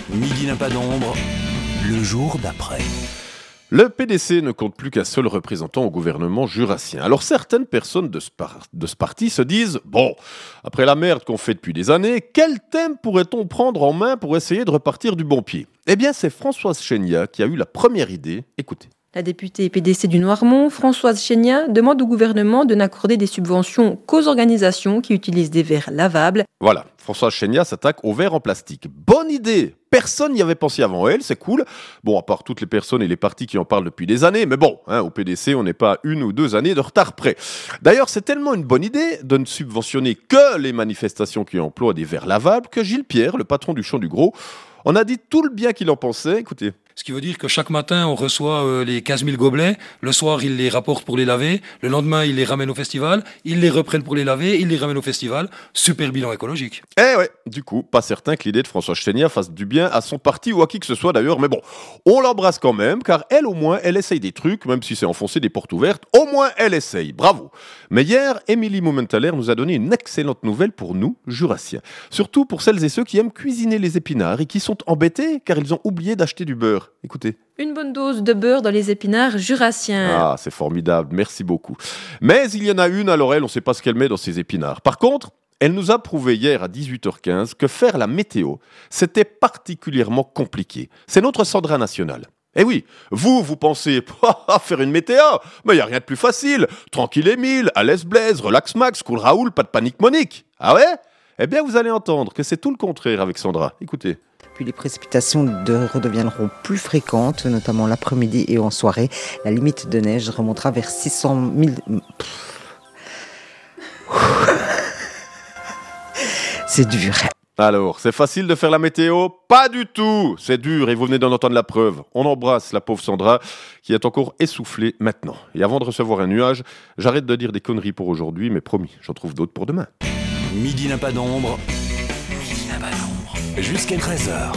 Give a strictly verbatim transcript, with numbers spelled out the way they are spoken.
Midi n'a pas d'ombre, le jour d'après. Le P D C ne compte plus qu'un seul représentant au gouvernement jurassien. Alors certaines personnes de ce, par- de ce parti se disent « Bon, après la merde qu'on fait depuis des années, quel thème pourrait-on prendre en main pour essayer de repartir du bon pied ?» Eh bien, c'est Françoise Chéniat qui a eu la première idée. Écoutez. La députée P D C du Noirmont, Françoise Chéniat, demande au gouvernement de n'accorder des subventions qu'aux organisations qui utilisent des verres lavables. Voilà, Françoise Chéniat s'attaque aux verres en plastique. Bonne idée! Personne n'y avait pensé avant elle, c'est cool. Bon, à part toutes les personnes et les partis qui en parlent depuis des années, mais bon, hein, au P D C, on n'est pas une ou deux années de retard près. D'ailleurs, c'est tellement une bonne idée de ne subventionner que les manifestations qui emploient des verres lavables que Gilles Pierre, le patron du Champ du Gros, on a dit tout le bien qu'il en pensait. Écoutez. Ce qui veut dire que chaque matin, on reçoit euh, les quinze mille gobelets. Le soir, ils les rapportent pour les laver. Le lendemain, ils les ramènent au festival. Ils les reprennent pour les laver. Ils les ramènent au festival. Super bilan écologique. Eh ouais, du coup, pas certain que l'idée de Françoise Chéniat fasse du bien à son parti ou à qui que ce soit d'ailleurs. Mais bon, on l'embrasse quand même, car elle, au moins, elle essaye des trucs, même si c'est enfoncer des portes ouvertes. Au moins, elle essaye. Bravo. Mais hier, Émilie Momenthaler nous a donné une excellente nouvelle pour nous, jurassiens. Surtout pour celles et ceux qui aiment cuisiner les épinards et qui sont embêtés car ils ont oublié d'acheter du beurre. Écoutez. Une bonne dose de beurre dans les épinards jurassiens. Ah, c'est formidable, merci beaucoup. Mais il y en a une à Laurel, on ne sait pas ce qu'elle met dans ses épinards. Par contre, elle nous a prouvé hier à dix-huit heures quinze que faire la météo, c'était particulièrement compliqué. C'est notre Sandra nationale. Eh oui, vous, vous pensez, faire une météo, mais il n'y a rien de plus facile. Tranquille Émile, à l'aise Blaise, relax Max, cool Raoul, pas de panique Monique. Ah ouais? Eh bien, vous allez entendre que c'est tout le contraire avec Sandra. Écoutez. Puis les précipitations de redeviendront plus fréquentes, notamment l'après-midi et en soirée. La limite de neige remontera vers six cent mille... C'est dur. Alors, c'est facile de faire la météo? Pas du tout! C'est dur et vous venez d'en entendre la preuve. On embrasse la pauvre Sandra qui est encore essoufflée maintenant. Et avant de recevoir un nuage, j'arrête de dire des conneries pour aujourd'hui, mais promis, j'en trouve d'autres pour demain. Midi n'a pas d'ombre, midi n'a pas d'ombre, jusqu'à treize heures.